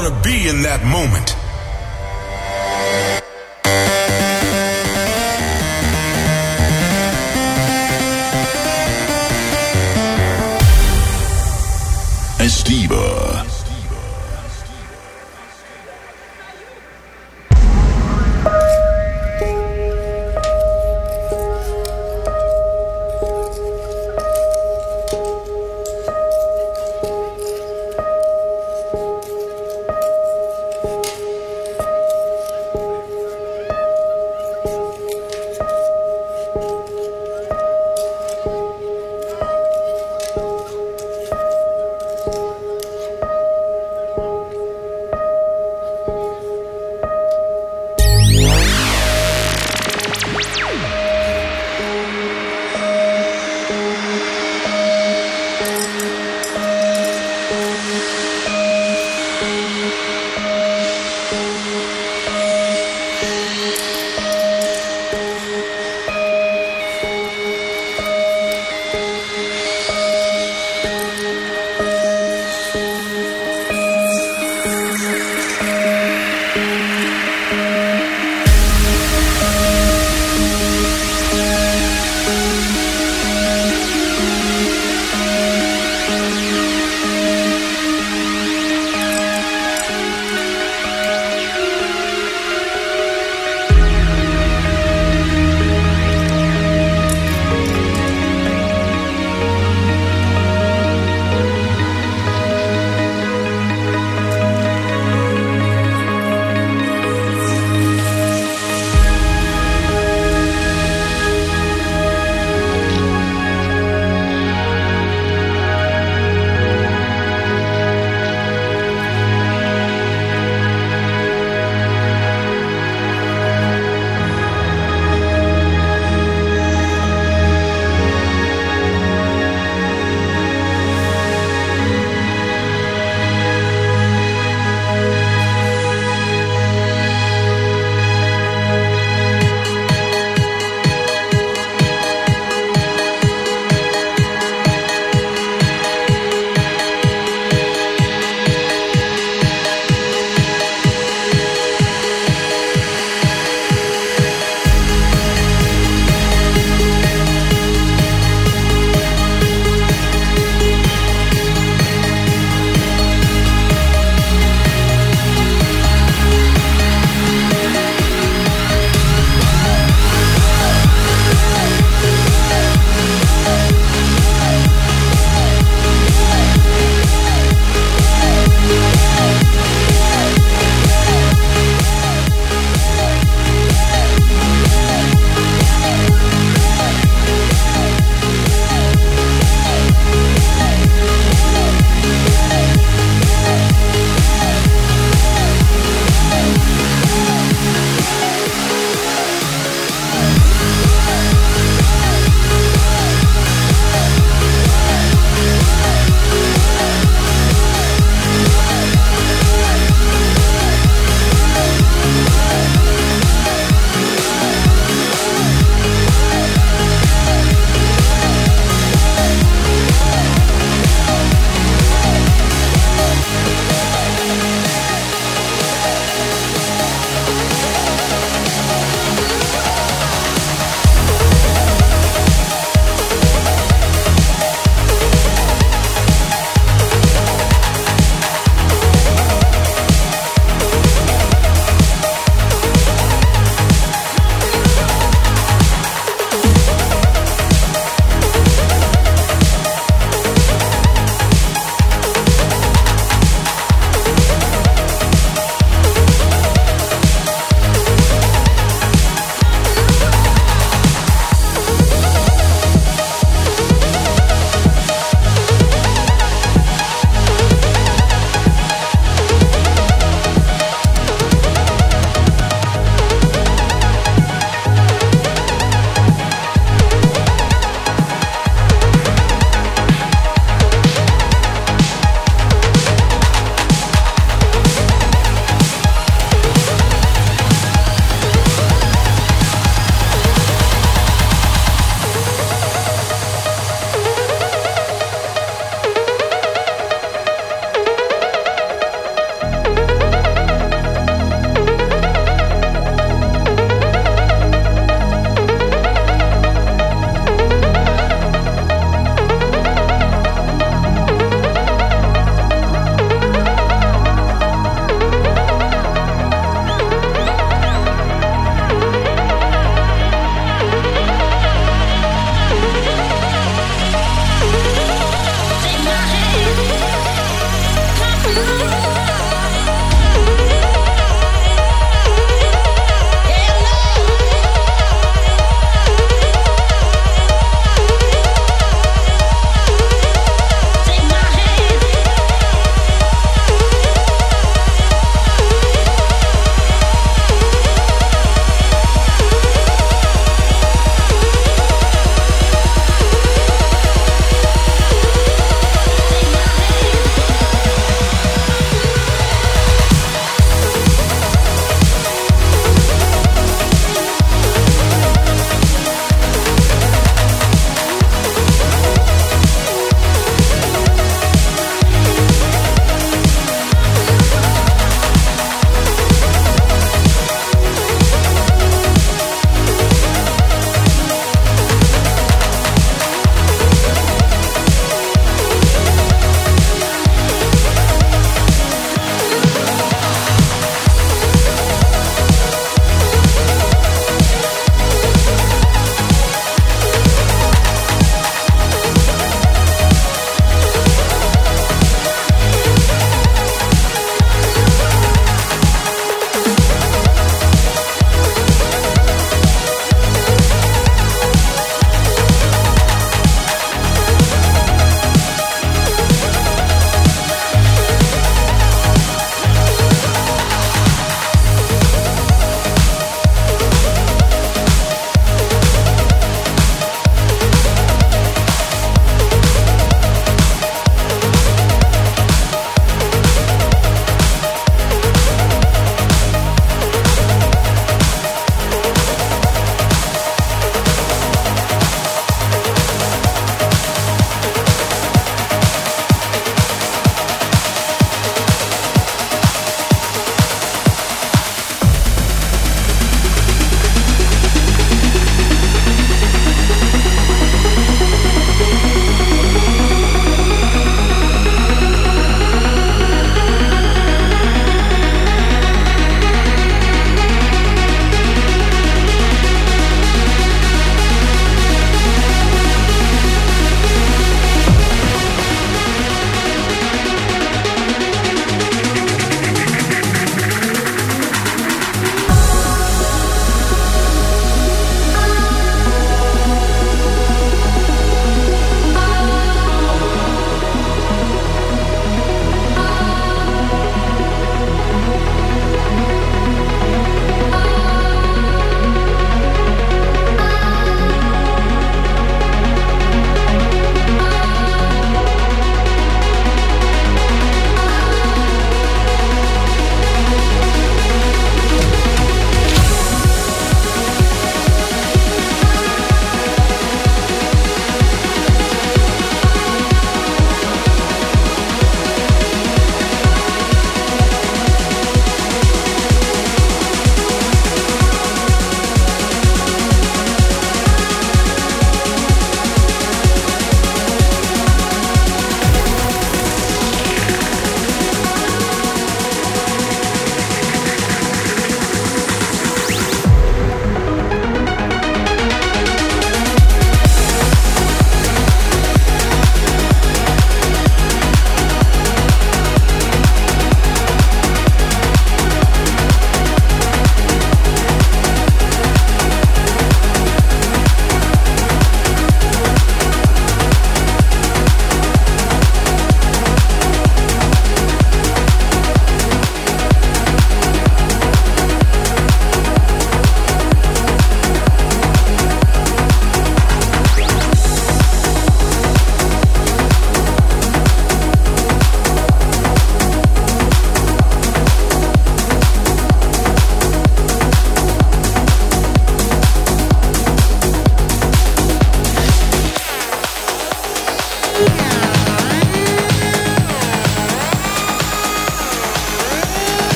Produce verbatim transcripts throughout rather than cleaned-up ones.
want to be in that moment. Estiva.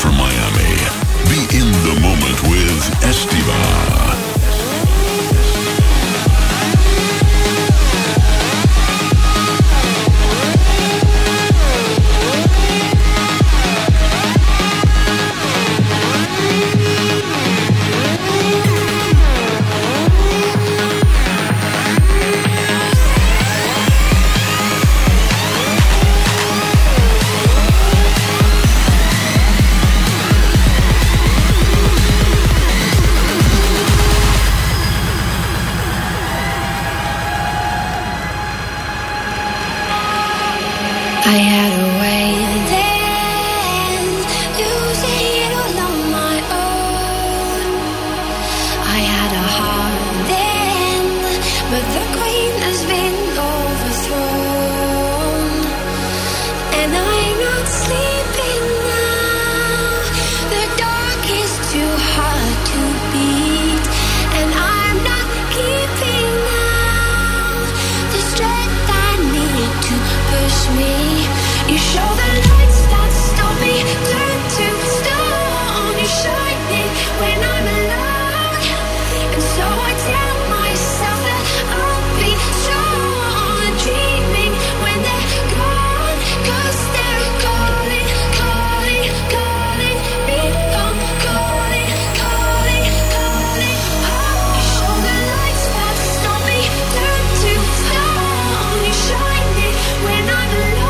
from Miami. Be in the moment with Estiva. I had a way then, losing it all on my own. I had a heart then, but the queen has been overthrown. And I'm not sleeping now, the dark is too hard to beat. And I'm not keeping now the strength I need to push me. You show the lights that stop me, turn to stone. You shine me when I'm alone, and so I tell myself that I'll be strong. Dreaming when they're gone, 'cause they're calling, calling, calling me. I'm calling, calling, calling. Oh, you show the lights that stop me, turn to stone. You shine me when I'm alone.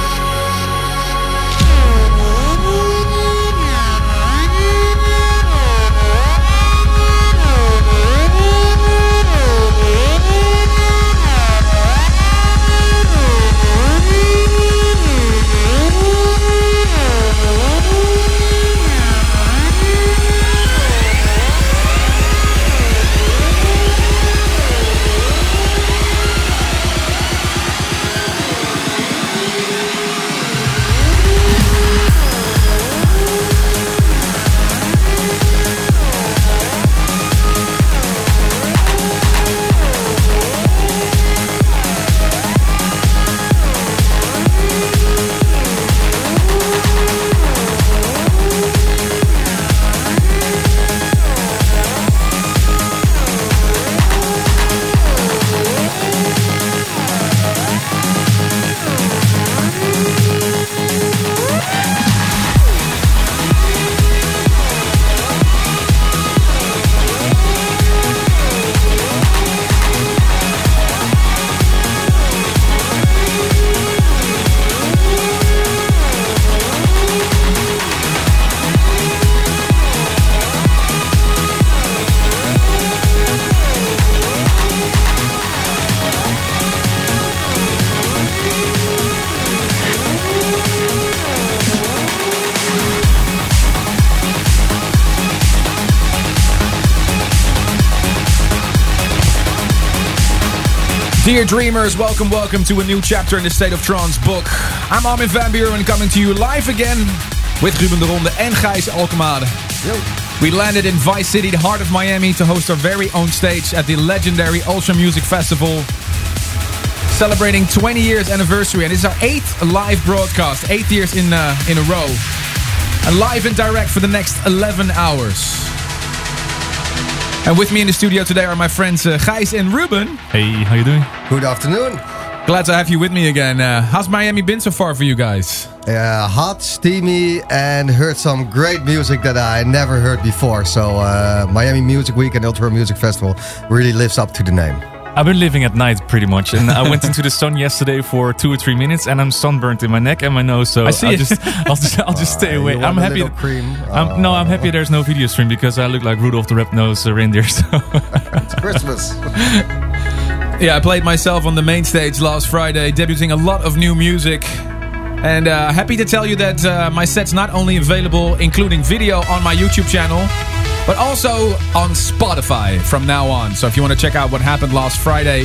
Dear dreamers, welcome, welcome to a new chapter in the State of Trance book. I'm Armin van Buuren coming to you live again with Ruben de Ronde and Gijs Alkemade. Yo. We landed in Vice City, the heart of Miami, to host our very own stage at the legendary Ultra Music Festival, celebrating twenty years anniversary, and it's our eighth live broadcast, eight years in uh, in a row, and live and direct for the next eleven hours. And with me in the studio today are my friends uh, Gijs and Ruben. Hey, how you doing? Good afternoon. Glad to have you with me again. Uh, how's Miami been so far for you guys? Uh, hot, steamy, and heard some great music that I never heard before. So uh, Miami Music Week and Ultra Music Festival really lives up to the name. I've been living at night pretty much, and I went into the sun yesterday for two or three minutes, and I'm sunburnt in my neck and my nose. So I see I'll it. just, I'll just, I'll just stay Uh, away. you want I'm a happy. little cream? I'm, no, I'm happy there's no video stream because I look like Rudolph the Red-Nosed Reindeer. So It's Christmas. Yeah, I played myself on the main stage last Friday, debuting a lot of new music. And uh, happy to tell you that uh, my set's not only available, including video on my YouTube channel, but also on Spotify from now on. So if you want to check out what happened last Friday,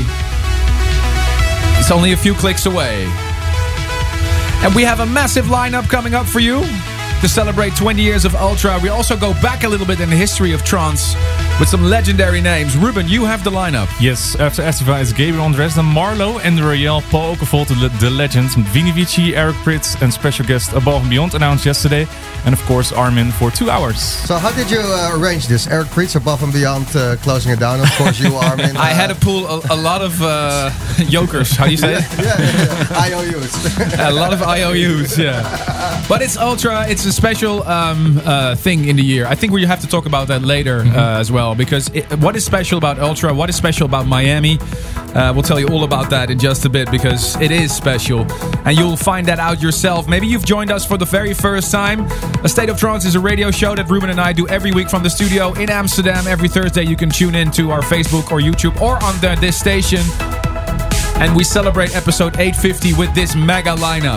it's only a few clicks away. And we have a massive lineup coming up for you. to celebrate twenty years of Ultra. We also go back a little bit in the history of trance with some legendary names. Ruben, you have the lineup. Yes, after Estiva is Gabriel Dresden, Marlo and Royale, Paul Oakenfold, the, the legends, Vini Vici, Eric Prydz, and special guest Above and Beyond announced yesterday. And of course, Armin for two hours. So how did you uh, arrange this? Eric Prydz, Above and Beyond, uh, closing it down. Of course, you, Armin. Uh, I had to pull a, a lot of uh, jokers. How do you say it? yeah, yeah, yeah. I O Us. A lot of I O Us, yeah. But it's Ultra. It's a special um, uh, thing in the year. I think we have to talk about that later mm-hmm. uh, as well. Because it, what is special about Ultra? What is special about Miami? Uh, we'll tell you all about that in just a bit because it is special. And you'll find that out yourself. Maybe you've joined us for the very first time. A State of Trance is a radio show that Ruben and I do every week from the studio in Amsterdam. Every Thursday you can tune in to our Facebook or YouTube or on the, this station. And we celebrate episode eight fifty with this mega lineup.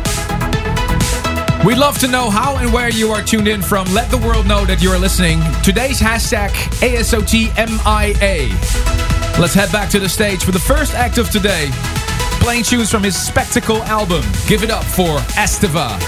We'd love to know how and where you are tuned in from. Let the world know that you are listening. Today's hashtag A S O T M I A. Let's head back to the stage for the first act of today. Playing tunes from his Spectacle album. Give it up for Estiva.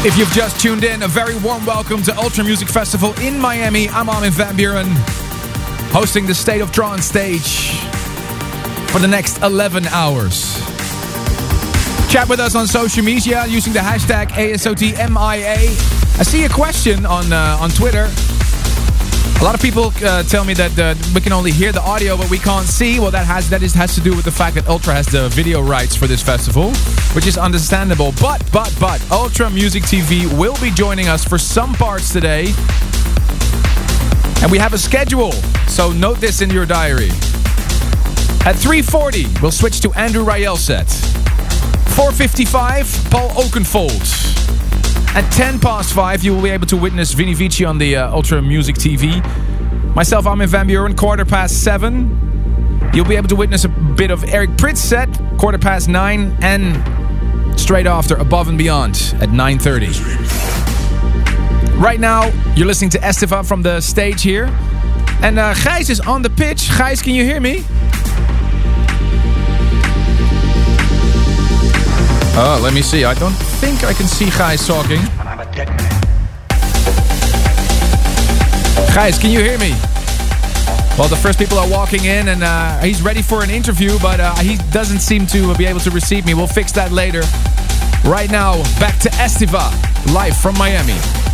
If you've just tuned in, a very warm welcome to Ultra Music Festival in Miami. I'm Armin van Buuren, hosting the State of Trance stage for the next eleven hours. Chat with us on social media using the hashtag A S O T M I A. I see a question on uh, on Twitter. A lot of people uh, tell me that uh, we can only hear the audio, but we can't see. Well, that has that is has to do with the fact that Ultra has the video rights for this festival, which is understandable. But, but, but, Ultra Music T V will be joining us for some parts today. And we have a schedule, so note this in your diary. At three forty, we'll switch to Andrew Rayel set. four fifty-five, Paul Oakenfold. At ten past five, you will be able to witness Vini Vici on the uh, Ultra Music T V. Myself, Armin van Buuren, quarter past seven. You'll be able to witness a bit of Eric Prydz set, quarter past nine. And straight after, Above and Beyond at nine thirty. Right now, you're listening to Estiva from the stage here. And uh, Gijs is on the pitch. Gijs, can you hear me? Oh, let me see. I don't think I can see Gijs talking. I'm a dead man. Gijs, can you hear me? Well, the first people are walking in and uh, he's ready for an interview, but uh, he doesn't seem to be able to receive me. We'll fix that later. Right now, back to Estiva, live from Miami.